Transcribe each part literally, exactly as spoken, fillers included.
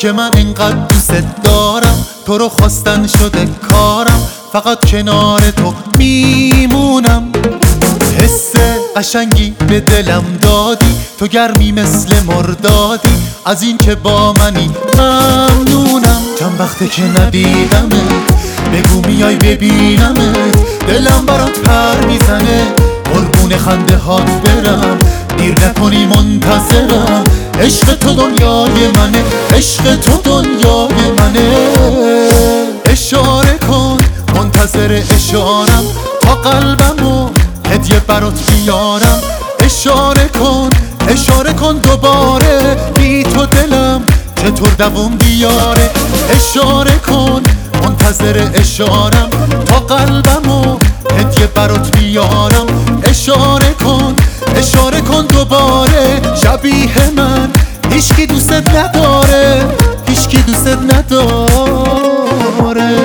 که من اینقدر دوست دارم، تو رو خواستن شده کارم، فقط کنار تو میمونم. حس قشنگی به دلم دادی، تو گرمی مثل مردادی، از این که با منی ممنونم. چند وقته که ندیدمه، بگو میای ببینمت، دلم برات پر میزنه، قربون خنده هات برم، دیر نکنی منتظرم. عشق تو دنیای منه، عشق تو دنیای منه. اشاره کن منتظر اشارم، تا قلبمو هدیه برات بیارم. اشاره کن اشاره کن دوباره، بی تو دلم چطور دووم بیاره. اشاره کن منتظر اشارم، تا قلبمو هدیه برات بیارم. اشاره کن اشاره کن دوباره، شبیه من هیچکی دوست نداره، هیچکی دوست نداره.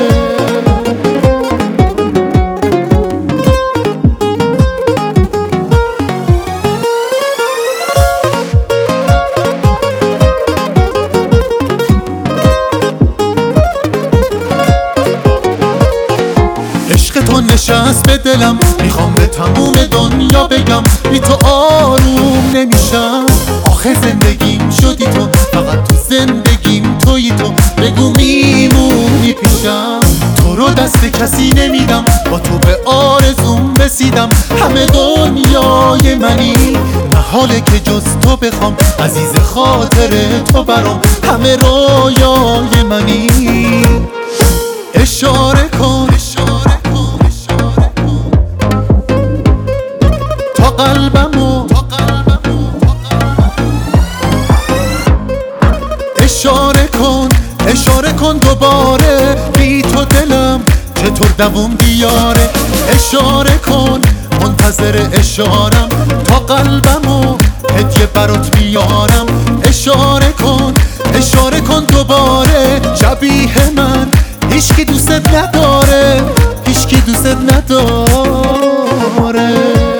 عشق تو نشست به دلم، میخوام به تموم دنیا بگم، بی تو آروم نمیشم. آخه زندگیم شدی تو، فقط تو زندگیم تویی تو، بگو میمونی پیشم. تو رو دست کسی نمیدم، با تو به آرزوم رسیدم. همه دنیای منی، محاله که جز تو بخوام، عزیز خاطر تو برام، همه رویای منی. اشاره کن قلبمو، اشاره کن اشاره کن دوباره، بی تو دلم چطور دووم بیاره. اشاره کن منتظر اشارم، تا قلبمو هدیه برات بیارم. اشاره کن اشاره کن دوباره، شبیه من هیچکی دوست نداره، هیچکی دوست نداره.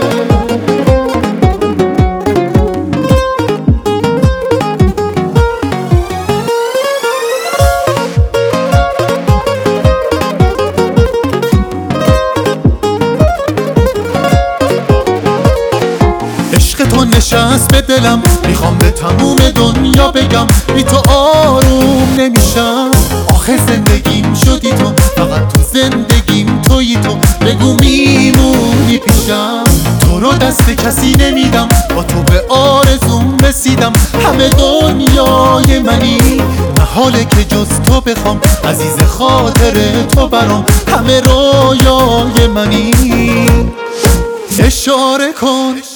تو نشست به دلم، میخوام به تموم دنیا بگم، بی تو آروم نمیشم. آخه زندگیم شدی تو، فقط تو زندگیم تویی تو، بگو میمونی پیشم. تو رو دست کسی نمیدم، با تو به آرزوم رسیدم. همه دنیای منی، محاله که جز تو بخوام، عزیز خاطر تو برام، همه رویای منی. اشاره کن